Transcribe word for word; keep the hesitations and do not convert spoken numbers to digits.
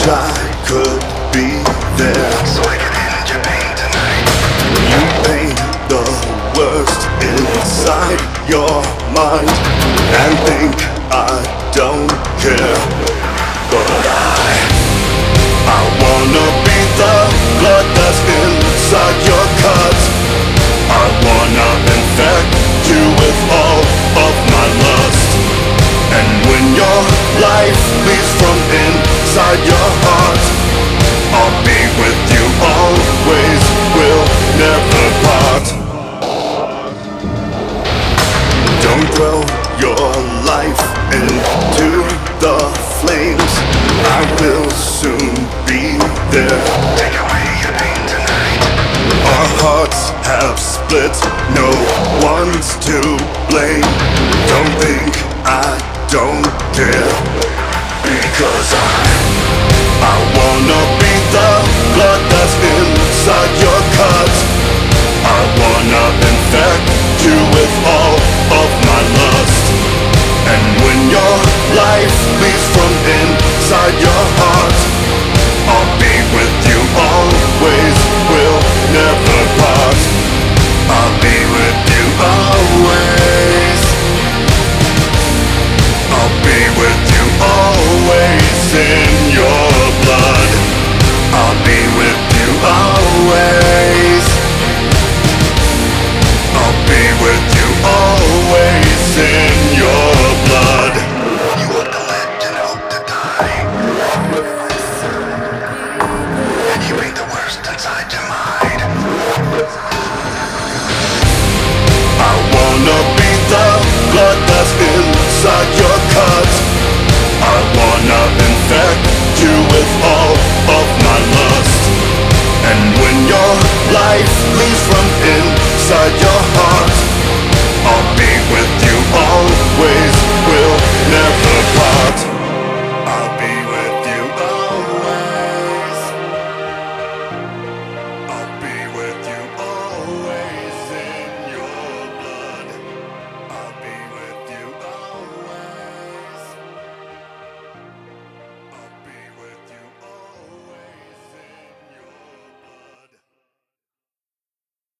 I could be there, so I can end your pain tonight. you paint the worst inside your mind and think I don't care. But I, I wanna be the blood that's inside your cut. I wanna infect you with all of my lust. And when your life leaves from inside your heart, I'll be with you always, we'll never part. Don't throw your life into the flames, I will soon be there. Take away your pain tonight. Our hearts have split, no one's to blame. Don't think I don't care, because I I wanna be the blood that's inside your cut. I wanna infect you with all of my lust. And when your life leaves from inside your heart,